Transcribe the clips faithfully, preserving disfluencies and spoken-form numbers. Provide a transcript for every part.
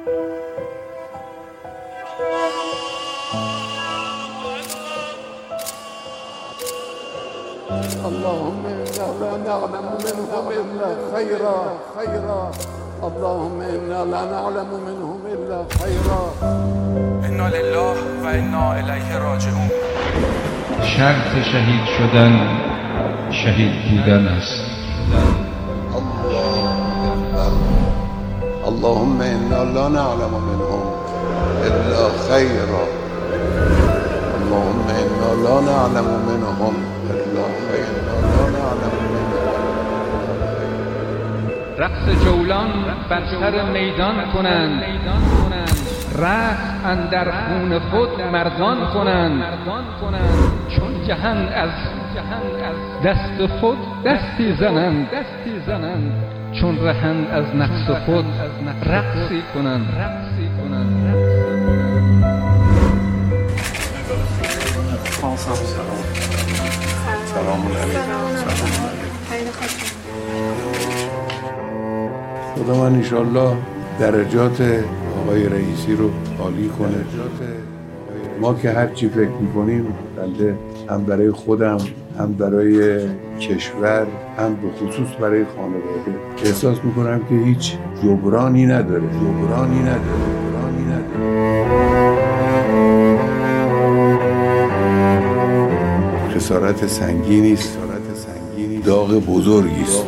اللهم إنا لا نعلم منهم إلا خيرا خيرا اللهم إنا لا نعلم منهم إلا خيرا. انا لله و انا الیه راجعون. شرط شهید شدن شهید بودن است. اللهم إنا لا نعلم منهم إلا خيرا اللهم إنا لا نعلم منهم إلا خيرا لا نعلم منهم. رقص جولان بر سر میدان کنند، رقص اندر خون خود مردان کنند، چون جهان از دست خود دستی زنند، چون رهند از نفس خود رقصی کنند. سلام علیکم. خدا من انشالله درجات آقای رئیسی رو عالی کنه. ما که هر چی فکر میکنیم بنده هم برای خودم هم برای کشور هم به خصوص برای خانواده احساس میکنم که هیچ جبرانی نداره جبرانی نداره جبرانی نداره خسارت سنگینی است، داغ بزرگی است.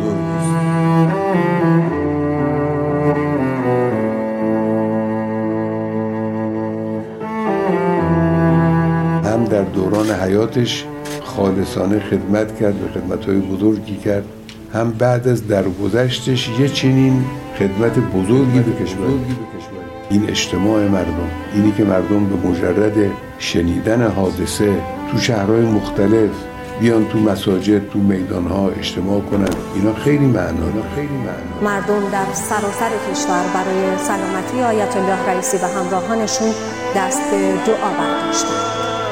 هم در دوران حیاتش خالصانه خدمت کرد و خدمت‌های بزرگی کرد، هم بعد از درگذشتش یه چنین خدمت بزرگی به کشور. این اجتماع مردم، اینی که مردم به مجرد شنیدن حادثه تو شهرهای مختلف بیان تو مساجد، تو میدانها اجتماع کنن، اینا خیلی معنا خیلی معنا. مردم در سراسر کشور برای سلامتی آیت الله رئیسی و همراهانشون دست به دعا برداشتند.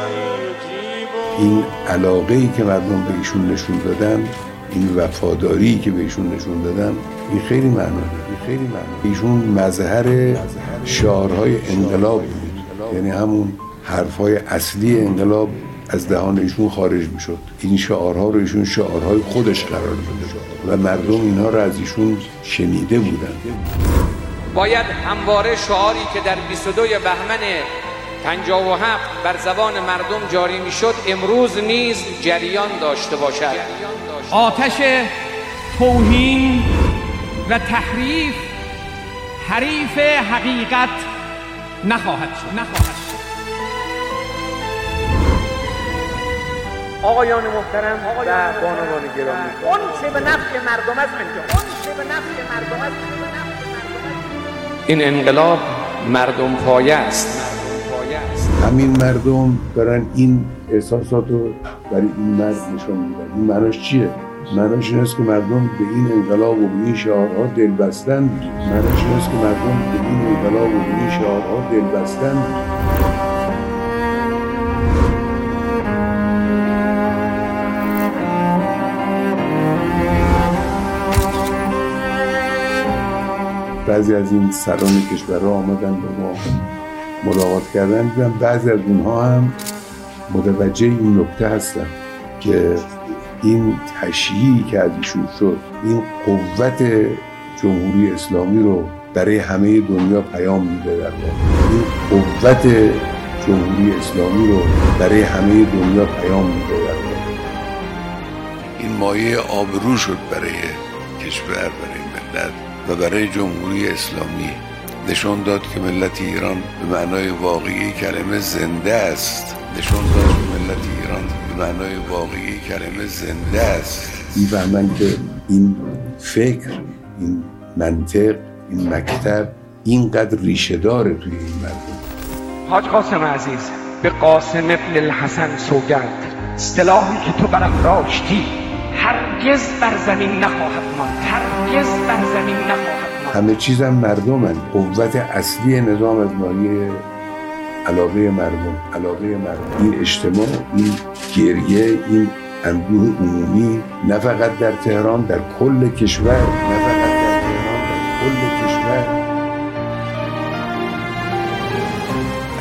این علاقه‌ای که مردم به ایشون نشون دادن، این وفاداری که به ایشون نشون دادن، این خیلی معنا داره. این خیلی معنا. ایشون مظهر شعارهای انقلاب بود، یعنی همون حرفهای اصلی انقلاب از دهان ایشون خارج میشد. این شعارها رو ایشون شعارهای خودش قرار داده و مردم اینها رو از ایشون شنیده بودن. باید همواره شعاری که در بیست و دو بهمن پنجاه و هفت بر زبان مردم جاری میشد امروز نیز جریان داشته باشد. آتش توهین و تحریف حریف حقیقت نخواهد شد. نخواهد شد. آقایان محترم و بانوان گرامی، اون چه به نفع مردم است انجام. اون چه به نفع مردم است. این انقلاب مردم پایه است. همین مردم دارن این احساسات رو برای این مرد نشون میدن. این معناش چیه؟ معناش این است که مردم به این انقلاب و به این شعارها دل بستن. معناش این است که مردم به این انقلاب و به این شعارها دل بستن. بعضی از این سران کشورها آمدن با ما ملاقات کردن، دیدم بعضی از اونها هم متوجه این نکته هستن که این تشییعی که از ایشون شد، این قوت جمهوری اسلامی رو برای همه دنیا پیام میده. در واقع این قوت جمهوری اسلامی رو برای همه دنیا پیام میده. در واقع این مایه آبرو شد برای کشور، برای ملت و برای جمهوری اسلامی. نشون داد که ملت ایران به معنای واقعی کلمه زنده است. نشون داد که ملت ایران به معنای واقعی کلمه زنده است. می‌فهمن که این فکر، این منطق، این مکتب اینقدر ریشه داره توی این مردم. حاج قاسم عزیز، به قاسم ابن الحسن سوگند، سلاحی که تو برافراشتی هرگز بر زمین نخواهد ماند. هرگز بر زمین نخواهد. همه چیزم مردمن. قوت اصلی نظام از ناحیه علاقه مردم، علاقه مردم. این اجتماع، این گریه، این اندوه عمومی نه فقط در تهران، در کل کشور، نه فقط در تهران، در کل کشور.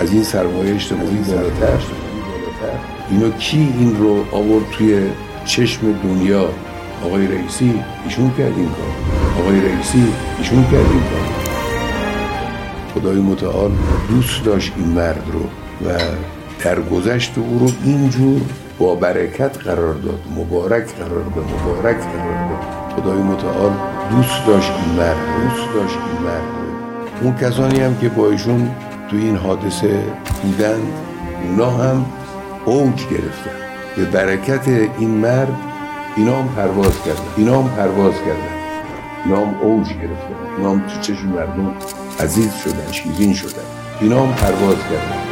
از این سرمایه اجتماعی بالاتر. اینو کی این رو آورد توی چشم دنیا؟ آقای رئیسی ایشون کرد این کار. آقای رئیسی ایشون کرد این کار. خدای متعال دوست داشت این مرد رو و در گذشت او رو اینجور با برکت قرار داد، مبارک قرار داد، مبارک قرار داد. خدای متعال دوست داشت این مرد، دوست داشت این مرد. اون کسانی هم که با ایشون تو این حادثه بودند اونا هم اوج گرفتن. به برکت این مرد اینا هم پرواز کردن، اینا هم پرواز کردن، اینا هم اوج گرفتن، اینا هم تو چشم مردم عزیز شدن، شیرین شدن، اینا هم پرواز کردن.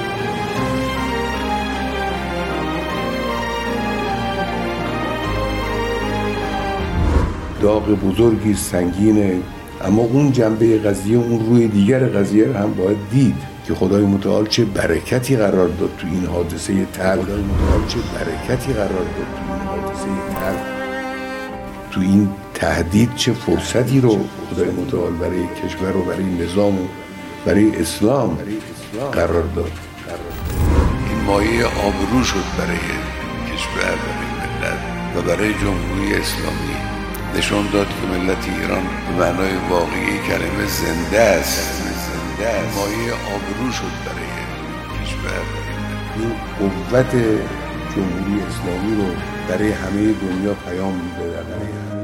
داغ بزرگی سنگینه، اما اون جنبه قضیه، اون روی دیگر قضیه هم باید دید که خدای متعال چه برکتی قرار داد تو این حادثه تلخ. خدای متعال چه برکتی قرار داد تو این حادثه تلخ. تو این تهدید چه فرصتی رو خدای متعال برای کشور و برای نظام و برای اسلام قرار داد. این مایه آبرو شد برای کشور، برای ملت و برای جمهوری اسلامی. نشون داد که ملت ایران به معنای واقعی کلمه زنده است. زنده است. مایه آبرو شد برای کشور. این قوت جمهوری اسلامی رو برای همه دنیا پیام میده.